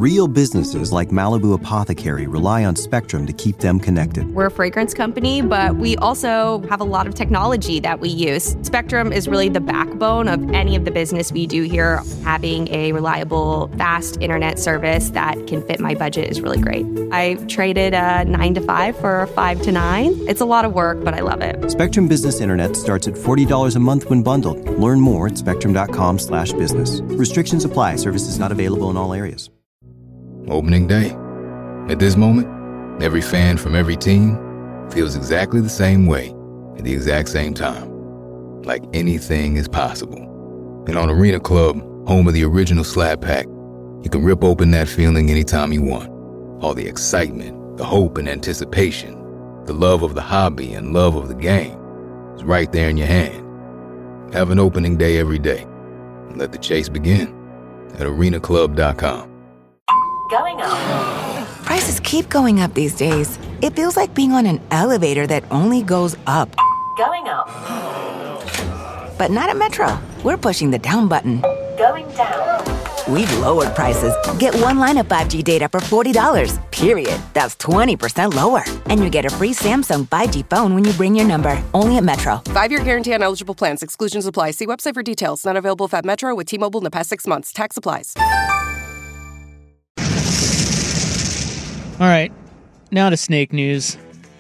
Real businesses like Malibu Apothecary rely on Spectrum to keep them connected. We're a fragrance company, but we also have a lot of technology that we use. Spectrum is really the backbone of any of the business we do here. Having a reliable, fast internet service that can fit my budget is really great. I traded a 9 to 5 for a 5 to 9. It's a lot of work, but I love it. Spectrum Business Internet starts at $40 a month when bundled. Learn more at spectrum.com/business. Restrictions apply. Services not available in all areas. Opening day. At this moment, every fan from every team feels exactly the same way at the exact same time. Like anything is possible. And on Arena Club, home of the original Slap Pack, you can rip open that feeling anytime you want. All the excitement, the hope and anticipation, the love of the hobby and love of the game is right there in your hand. Have an opening day every day. And let the chase begin at arenaclub.com. Going up. Prices keep going up these days. It feels like being on an elevator that only goes up. Going up. But not at Metro. We're pushing the down button. Going down. We've lowered prices. Get one line of 5G data for $40, period. That's 20% lower. And you get a free Samsung 5G phone when you bring your number. Only at Metro. 5-year guarantee on eligible plans. Exclusions apply. See website for details. Not available at Metro with T-Mobile in the past 6 months. Tax applies. All right, now to snake news.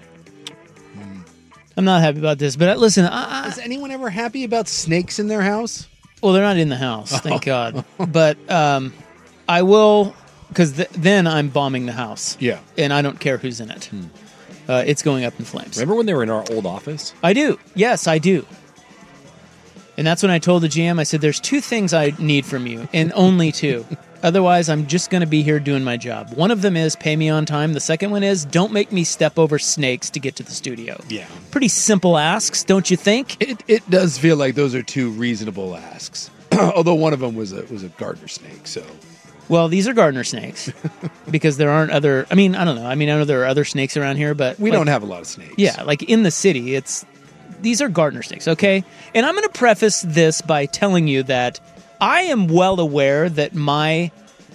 I'm not happy about this, but listen. Is anyone ever happy about snakes in their house? Well, they're not in the house, thank God. But I will, because then I'm bombing the house. Yeah. And I don't care who's in it. It's going up in flames. Remember when they were in our old office? I do. Yes, I do. And that's when I told the GM, I said, there's 2 things I need from you, and only 2. Otherwise, I'm just going to be here doing my job. One of them is pay me on time. The second one is don't make me step over snakes to get to the studio. Yeah. Pretty simple asks, don't you think? It does feel like those are 2 reasonable asks. Although one of them was a gardener snake, so. Well, these are gardener snakes because there aren't other, I mean, I don't know. I mean, I know there are other snakes around here, but we don't have a lot of snakes. Yeah, like in the city, these are gardener snakes, okay? And I'm going to preface this by telling you that I am well aware that my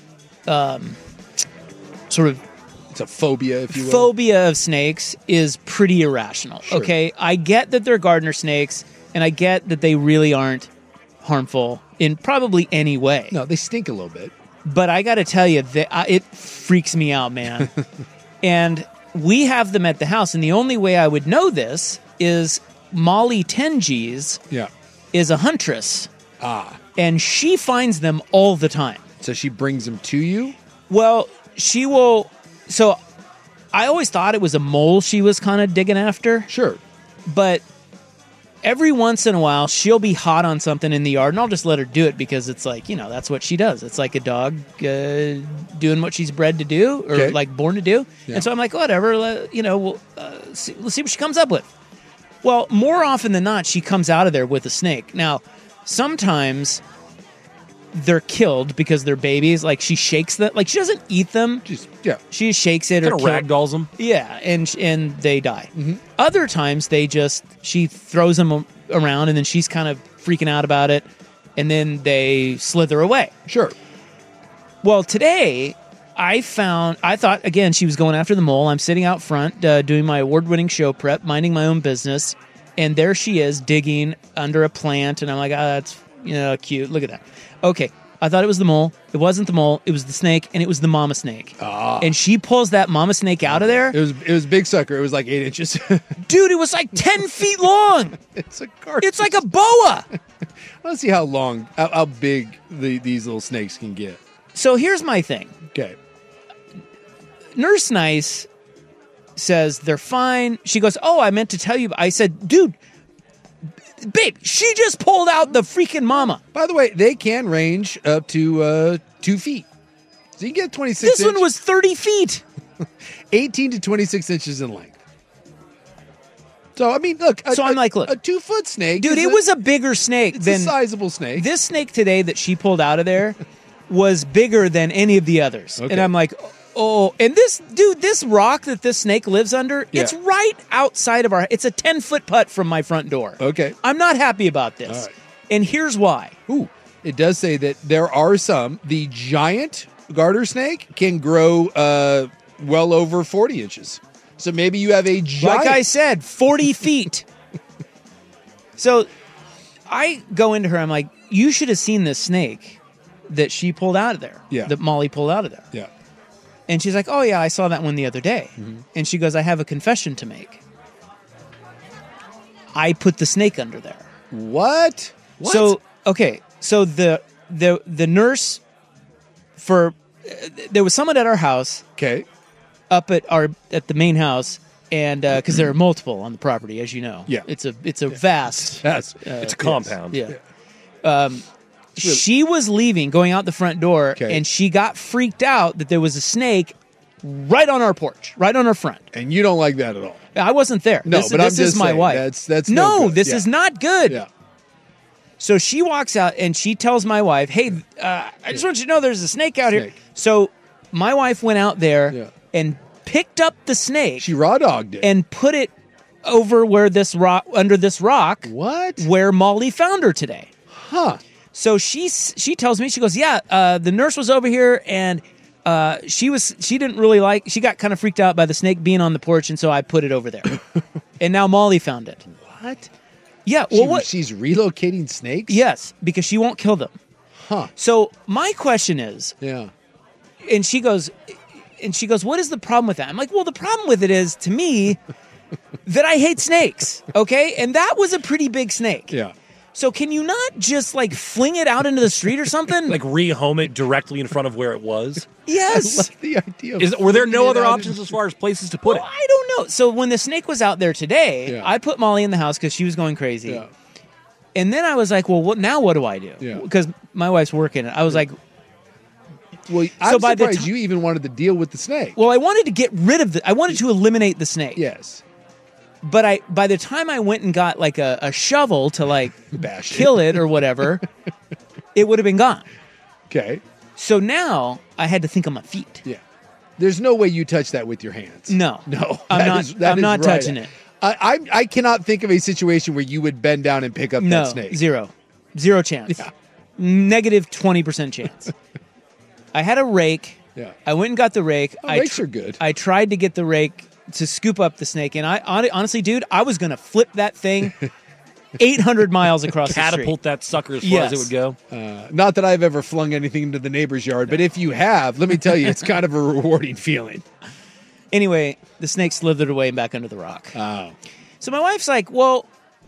sort of... It's a phobia, if you will. Phobia of snakes is pretty irrational, Sure. okay? I get that they're gardener snakes, and I get that they really aren't harmful in probably any way. No, they stink a little bit. But I got to tell you, it freaks me out, man. And we have them at the house, and the only way I would know this is Molly Tenges is a huntress. And she finds them all the time. So she brings them to you? Well, she will... So I always thought it was a mole she was kind of digging after. Sure. But every once in a while, she'll be hot on something in the yard, and I'll just let her do it because it's like, that's what she does. It's like a dog doing what she's bred to do or like born to do. Yeah. And so I'm like, whatever, we'll see what she comes up with. Well, more often than not, she comes out of there with a snake. Now, sometimes they're killed because they're babies. Like she shakes them. Like she doesn't eat them. She shakes it kind or of ragdolls them. Yeah, and they die. Mm-hmm. Other times she throws them around and then she's kind of freaking out about it, and then they slither away. Sure. Well, today I thought again she was going after the mole. I'm sitting out front doing my award-winning show prep, minding my own business, and there she is digging under a plant, and I'm like, that's cute. Look at that. Okay, I thought it was the mole. It wasn't the mole. It was the snake, and it was the mama snake. And she pulls that mama snake out of there. It was big sucker. It was like 8 inches. Dude, it was like 10 feet long. It's a garden. It's like a boa. I want to see how big these little snakes can get. So here's my thing. Okay. Nurse Nice says they're fine. She goes, I meant to tell you. I said, dude, babe, she just pulled out the freaking mama. By the way, they can range up to 2 feet. So you can get 26 This one was 30 feet. 18 to 26 inches in length. So, I mean, look. I'm like, look. A 2-foot snake. Dude, it was a bigger snake it's than... a sizable snake. This snake today that she pulled out of there was bigger than any of the others. Okay. And I'm like, and this rock that this snake lives under, it's right outside of it's a 10-foot putt from my front door. Okay. I'm not happy about this. All right. And here's why. Ooh, it does say that there are the giant garter snake can grow well over 40 inches. So maybe you have a giant. Like I said, 40 feet. So I go into her. I'm like, you should have seen this snake that she pulled out of there. Yeah. That Molly pulled out of there. Yeah. And she's like, oh, yeah, I saw that one the other day. And she goes, I have a confession to make. I put the snake under there. What? So, okay. So the nurse there was someone at our house. Okay. Up at the main house. And because there are multiple on the property, as you know. Yeah. It's a vast. Yes. It's a compound. Yeah. She was leaving, going out the front door, and she got freaked out that there was a snake right on our porch, right on our front. And you don't like that at all. I wasn't there. No, this I'm is just my saying, wife. That's no, good. this is not good. Yeah. So she walks out and she tells my wife, "Hey, I just want you to know there's a snake out here." So my wife went out there and picked up the snake. She raw dogged it and put it over where this rock, under this rock. What? Where Molly found her today. Huh. So she tells me, she goes, yeah, the nurse was over here and she didn't really like, she got kind of freaked out by the snake being on the porch, and so I put it over there. And now Molly found it. What? Yeah. Well, she's relocating snakes? Yes, because she won't kill them. Huh. So my question is, and she goes, what is the problem with that? I'm like, well, the problem with it is, to me, that I hate snakes. Okay. And that was a pretty big snake. Yeah. So can you not just like fling it out into the street or something? Like rehome it directly in front of where it was? Yes. I love the idea of Were there no other options as far as places to put it? I don't know. So when the snake was out there today, I put Molly in the house because she was going crazy. Yeah. And then I was like, well, now what do I do? Yeah. Because my wife's working. I was like, well, I'm surprised you even wanted to deal with the snake. Well, I wanted to get rid of I wanted to eliminate the snake. Yes. But by the time I went and got like a shovel to like bash kill it or whatever, it would have been gone. Okay. So now I had to think on my feet. Yeah. There's no way you touch that with your hands. No. I'm not touching it. I cannot think of a situation where you would bend down and pick up that snake. Zero chance. Yeah. Negative 20% chance. I had a rake. Yeah. I went and got the rake. Rakes are good. I tried to get the rake to scoop up the snake, and I honestly, dude, I was going to flip that thing 800 miles across the street. Catapult that sucker as far as it would go. Not that I've ever flung anything into the neighbor's yard, but if you have, let me tell you, it's kind of a rewarding feeling. Anyway, the snake slithered away back under the rock. Oh. So my wife's like, well,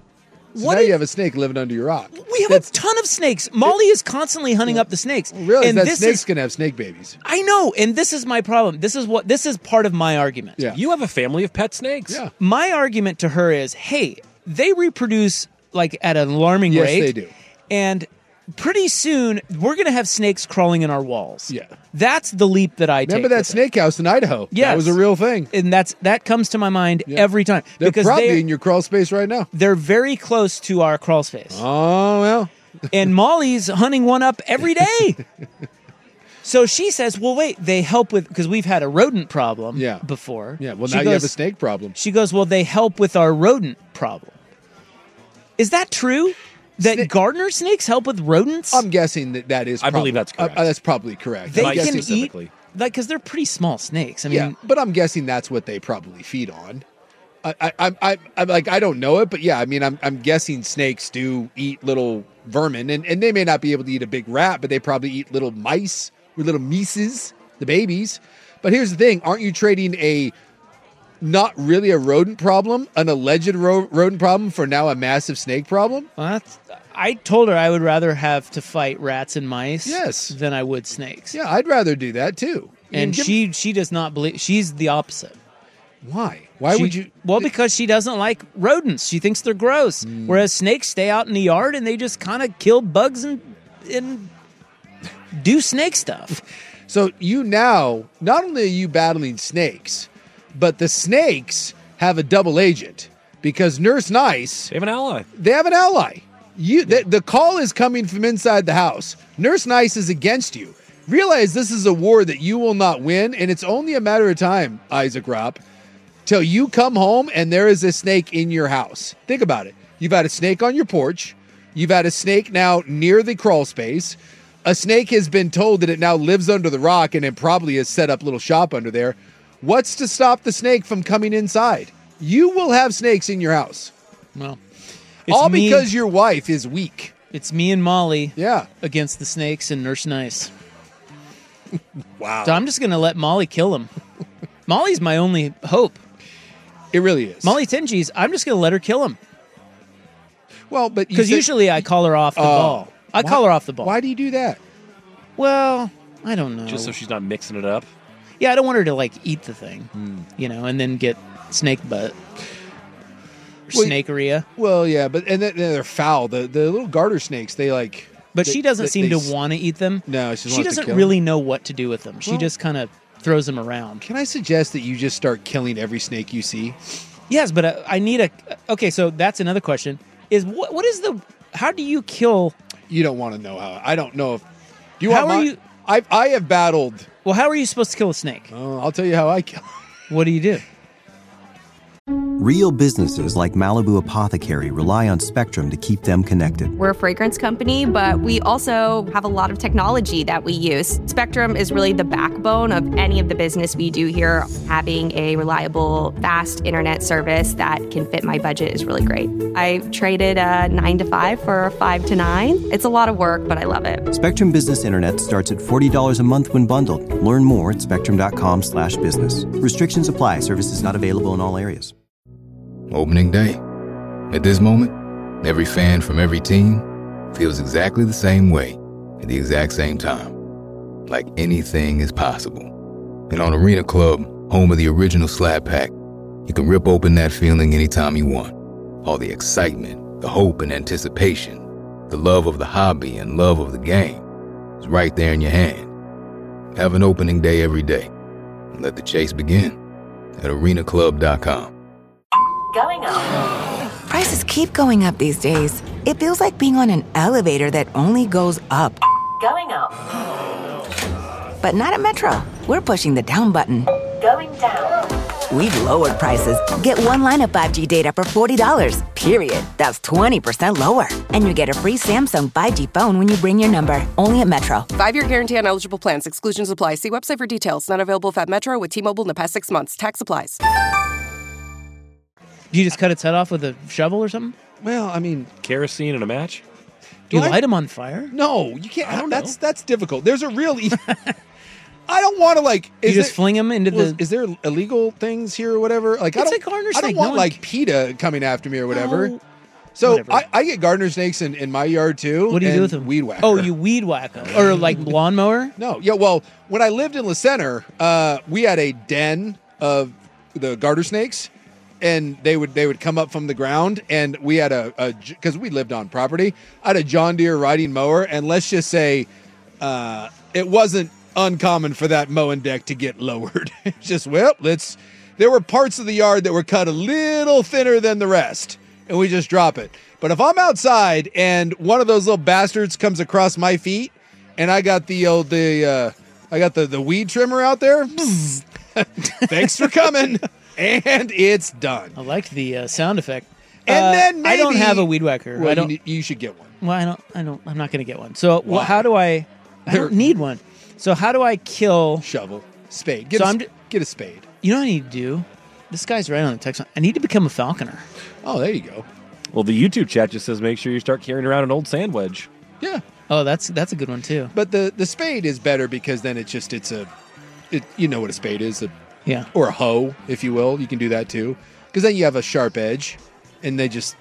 so now you have a snake living under your rock. We have a ton of snakes. Molly is constantly hunting up the snakes. Realize that snake's going to have snake babies. I know, and this is my problem. This is part of my argument. Yeah. You have a family of pet snakes. Yeah. My argument to her is, hey, they reproduce like at an alarming rate. Yes, they do. And pretty soon we're going to have snakes crawling in our walls. Yeah. That's the leap that I take. Remember that snake house in Idaho? Yes. That was a real thing. And that comes to my mind every time. They're because probably in your crawl space right now. They're very close to our crawl space. Oh, well. And Molly's hunting one up every day. So she says, well, wait, they help with, because we've had a rodent problem before. Yeah, well, now you have a snake problem. She goes, well, they help with our rodent problem. Is that true? That gardener snakes help with rodents? I'm guessing that is. I believe that's correct. That's probably correct. They can eat, like, because they're pretty small snakes. I mean, yeah, but I'm guessing that's what they probably feed on. I'm like, I don't know it, but yeah, I mean, I'm guessing snakes do eat little vermin, and they may not be able to eat a big rat, but they probably eat little mice or little mices, the babies. But here's the thing: aren't you trading not really a rodent problem, an alleged rodent problem, for now a massive snake problem? Well, I told her I would rather have to fight rats and mice than I would snakes. Yeah, I'd rather do that too. And she does not believe. She's the opposite. Why? Why would you? Well, because she doesn't like rodents. She thinks they're gross. Whereas snakes stay out in the yard and they just kind of kill bugs and do snake stuff. So you now, not only are you battling snakes, but the snakes have a double agent, because Nurse Nice, they have an ally. They have an ally. The call is coming from inside the house. Nurse Nice is against you. Realize this is a war that you will not win, and it's only a matter of time, Isaac Ropp, till you come home and there is a snake in your house. Think about it. You've had a snake on your porch. You've had a snake now near the crawl space. a snake has been told that it now lives under the rock and it probably has set up little shop under there. What's to stop the snake from coming inside? You will have snakes in your house. Well, all because your wife is weak. It's me and Molly Yeah. against the snakes and Nurse Nice. Wow. So I'm just going to let Molly kill him. Molly's my only hope. It really is. Molly Tenji's, I'm just going to let her kill him. Well, but because usually I call her off the ball. I call her off the ball. Why do you do that? Well, I don't know. Just so she's not mixing it up? Yeah, I don't want her to, like, eat the thing, and then get snake butt. Or snakeria. Well, yeah, but and then they're foul. The little garter snakes, they like... But she doesn't seem to want to eat them. No, she doesn't really know what to do with them. She just kind of throws them around. Can I suggest that you just start killing every snake you see? Yes, but I need a... Okay, so that's another question. Is what is the... How do you kill... You don't want to know how. I don't know if... Do you how want are you... I have battled... Well, how are you supposed to kill a snake? I'll tell you how I kill. What do you do? Real businesses like Malibu Apothecary rely on Spectrum to keep them connected. We're a fragrance company, but we also have a lot of technology that we use. Spectrum is really the backbone of any of the business we do here. Having a reliable, fast internet service that can fit my budget is really great. I traded a 9 to 5 for a 5 to 9. It's a lot of work, but I love it. Spectrum Business Internet starts at $40 a month when bundled. Learn more at spectrum.com/business. Restrictions apply. Services not available in all areas. Opening day. At this moment, every fan from every team feels exactly the same way at the exact same time. Like anything is possible. And on Arena Club, home of the original Slab Pack, you can rip open that feeling anytime you want. All the excitement, the hope and anticipation, the love of the hobby and love of the game is right there in your hand. Have an opening day every day. And let the chase begin at arenaclub.com. Going up. Prices keep going up these days. It feels like being on an elevator that only goes up. Going up. But not at Metro. We're pushing the down button. Going down. We've lowered prices. Get one line of 5G data for $40, period. That's 20% lower. And you get a free Samsung 5G phone when you bring your number. Only at Metro. 5-year guarantee on eligible plans. Exclusions apply. See website for details. Not available at Metro with T-Mobile in the past 6 months. Tax applies. Do you just cut its head off with a shovel or something? Well, I mean... Kerosene in a match? Do you light them on fire? No, you can't. I don't know. That's difficult. There's a real... I don't want to, like... You just fling them into the... Is there illegal things here or whatever? Like, It's a gardener I don't snake. want, No one like, PETA coming after me or whatever. No. So Whatever. I get gardener snakes in my yard, too. What do you do and with them? Weed whacker. Oh, you weed whack them. Or like lawnmower? No. Yeah, well, when I lived in La Center, we had a den of the garter snakes. And they would come up from the ground, and we had because we lived on property, I had a John Deere riding mower, and let's just say it wasn't uncommon for that mowing deck to get lowered. It's just, there were parts of the yard that were cut a little thinner than the rest, and we just drop it. But if I'm outside and one of those little bastards comes across my feet, and I got the weed trimmer out there, thanks for coming. And it's done. I like the sound effect. And then maybe, I don't have a weed whacker. Well, you should get one. Well, I'm not going to get one. So how do I don't need one. So how do I kill... Shovel. Spade. Get a spade. You know what I need to do? This guy's right on the text line. I need to become a falconer. Oh, there you go. Well, the YouTube chat just says make sure you start carrying around an old sand wedge. Yeah. Oh, that's a good one, too. But the spade is better because then you know what a spade is. Yeah. Or a hoe, if you will. You can do that too. Because then you have a sharp edge. And they just,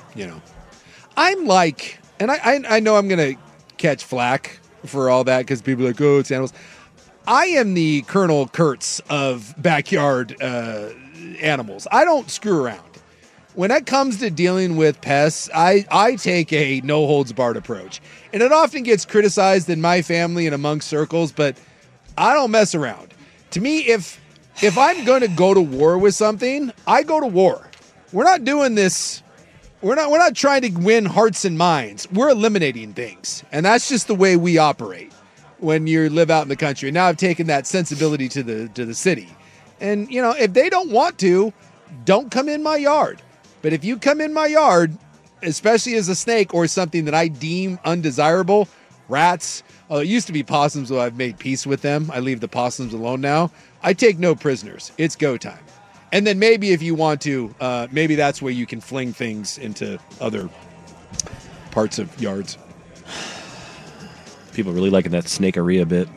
I'm like, and I know I'm going to catch flack for all that because people are like, oh, it's animals. I am the Colonel Kurtz of backyard animals. I don't screw around. When it comes to dealing with pests, I take a no-holds-barred approach. And it often gets criticized in my family and among circles, but I don't mess around. To me, if I'm going to go to war with something, I go to war. We're not doing this. We're not trying to win hearts and minds. We're eliminating things. And that's just the way we operate when you live out in the country. Now I've taken that sensibility to the city. And, if they don't want to, don't come in my yard. But if you come in my yard, especially as a snake or something that I deem undesirable, rats. It used to be possums, though I've made peace with them. I leave the possums alone now. I take no prisoners. It's go time. And then maybe if you want to, maybe that's where you can fling things into other parts of yards. People really liking that snakeria bit.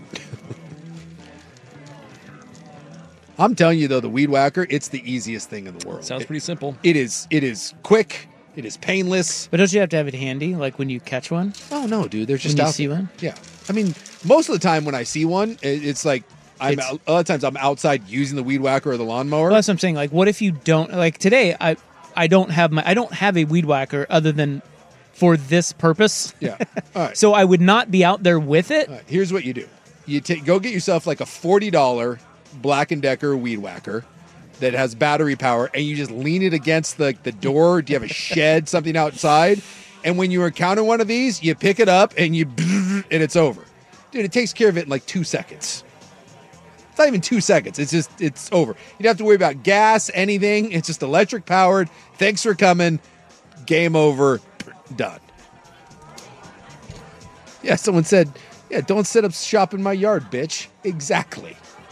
I'm telling you, though, the Weed Whacker, it's the easiest thing in the world. Sounds pretty simple. It is quick. It is painless. But don't you have to have it handy, like when you catch one? Oh, no, dude. They're just when out you see there. one? Yeah. I mean, most of the time when I see one, it's like a lot of times I'm outside using the Weed Whacker or the lawnmower. Well, that's what I'm saying. Like, what if you don't, like today, I don't have a Weed Whacker other than for this purpose. Yeah. All right. So I would not be out there with it. All right, here's what you do. You go get yourself like a $40 Black & Decker Weed Whacker that has battery power, and you just lean it against the door. Do you have a shed, something outside? And when you encounter one of these, you pick it up and and it's over. Dude, it takes care of it in like 2 seconds. It's not even 2 seconds. It's over. You don't have to worry about gas, anything. It's just electric powered. Thanks for coming. Game over. Done. Yeah, someone said, yeah, don't set up shop in my yard, bitch. Exactly.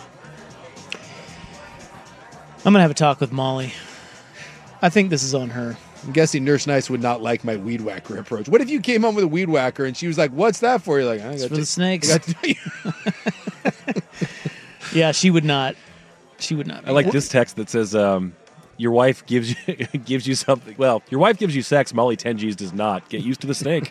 I'm going to have a talk with Molly. I think this is on her. I'm guessing Nurse Nice would not like my Weed Whacker approach. What if you came home with a Weed Whacker and she was like, what's that for? You're like, it's for the snakes. I got to Yeah, she would not. She would not. I like this text that says, your wife gives you something. Well, your wife gives you sex. Molly 10Gs does not. Get used to the snake.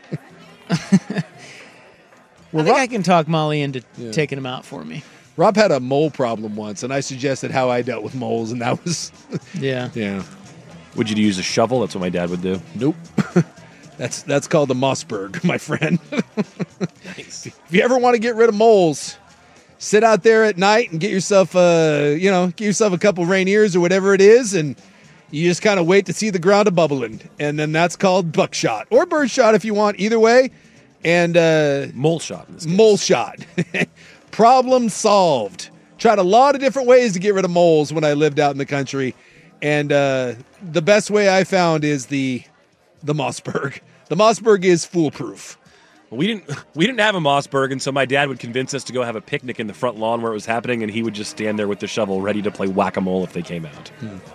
I think I can talk Molly into taking him out for me. Rob had a mole problem once, and I suggested how I dealt with moles, and that was... Yeah. Yeah. Would you use a shovel? That's what my dad would do. Nope. That's called the Mossberg, my friend. Nice. If you ever want to get rid of moles, sit out there at night and get yourself a couple Rainiers or whatever it is, and you just kind of wait to see the ground a-bubbling, and then that's called buckshot or birdshot if you want. Either way, and mole shot. In this case. Mole shot. Problem solved. Tried a lot of different ways to get rid of moles when I lived out in the country, and the best way I found is the Mossberg. The Mossberg is foolproof. Well, we didn't have a Mossberg, and so my dad would convince us to go have a picnic in the front lawn where it was happening, and he would just stand there with the shovel ready to play whack-a-mole if they came out.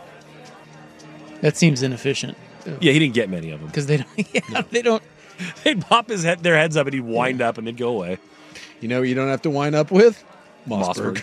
That seems inefficient. Yeah, he didn't get many of them because they don't. Yeah, no. They don't. They'd pop their heads up, and he'd wind up, and they'd go away. You know, you don't have to wind up with Mossberg.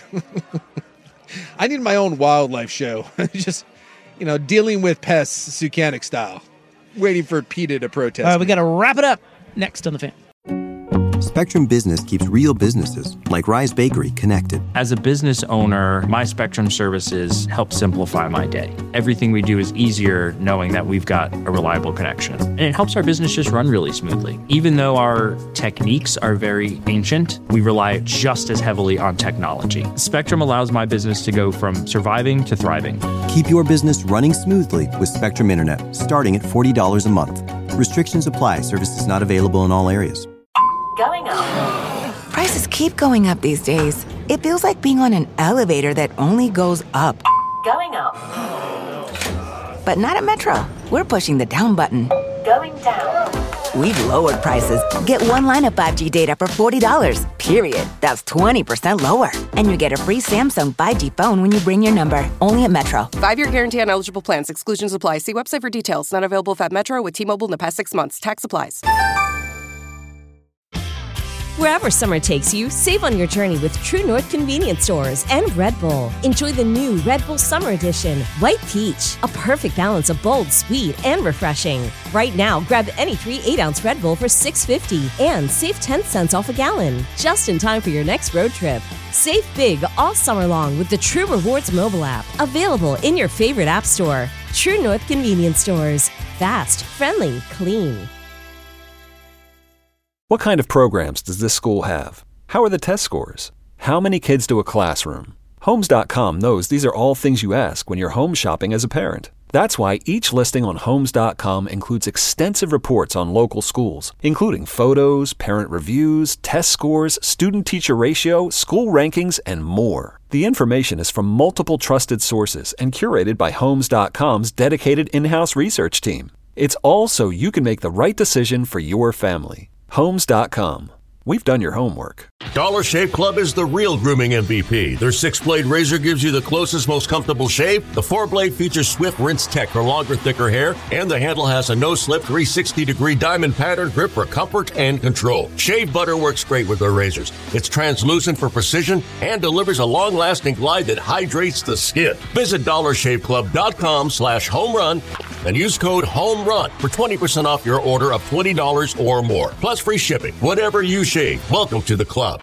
I need my own wildlife show. Just, dealing with pests, Sukanic style. Waiting for PETA to protest. All right, we got to wrap it up next on The Fan. Spectrum Business keeps real businesses, like Rise Bakery, connected. As a business owner, my Spectrum services help simplify my day. Everything we do is easier knowing that we've got a reliable connection. And it helps our business just run really smoothly. Even though our techniques are very ancient, we rely just as heavily on technology. Spectrum allows my business to go from surviving to thriving. Keep your business running smoothly with Spectrum Internet, starting at $40 a month. Restrictions apply. Services not available in all areas. Going up. Prices keep going up these days. It feels like being on an elevator that only goes up. Going up. But not at Metro. We're pushing the down button. Going down. We've lowered prices. Get one line of 5G data for $40, period. That's 20% lower. And you get a free Samsung 5G phone when you bring your number. Only at Metro. 5-year guarantee on eligible plans. Exclusions apply. See website for details. Not available at Metro with T-Mobile in the past 6 months. Tax applies. Wherever summer takes you, save on your journey with True North Convenience Stores and Red Bull. Enjoy the new Red Bull Summer Edition, White Peach, a perfect balance of bold, sweet, and refreshing. Right now, grab any 3 8-ounce Red Bull for $6.50 and save 10 cents off a gallon, just in time for your next road trip. Save big all summer long with the True Rewards mobile app, available in your favorite app store. True North Convenience Stores. Fast, friendly, clean. What kind of programs does this school have? How are the test scores? How many kids to a classroom? Homes.com knows these are all things you ask when you're home shopping as a parent. That's why each listing on Homes.com includes extensive reports on local schools, including photos, parent reviews, test scores, student-teacher ratio, school rankings, and more. The information is from multiple trusted sources and curated by Homes.com's dedicated in-house research team. It's all so you can make the right decision for your family. Homes.com. we've done your homework. Dollar Shave Club is the real grooming MVP. Their 6-blade razor gives you the closest, most comfortable shave. The 4-blade features swift rinse tech for longer, thicker hair, and the handle has a no-slip 360-degree diamond pattern grip for comfort and control. Shave butter works great with their razors. It's translucent for precision and delivers a long-lasting glide that hydrates the skin. Visit DollarShaveClub.com/homerun and use code HOMERUN for 20% off your order of $20 or more. Plus free shipping. Whatever you shave, welcome to the club.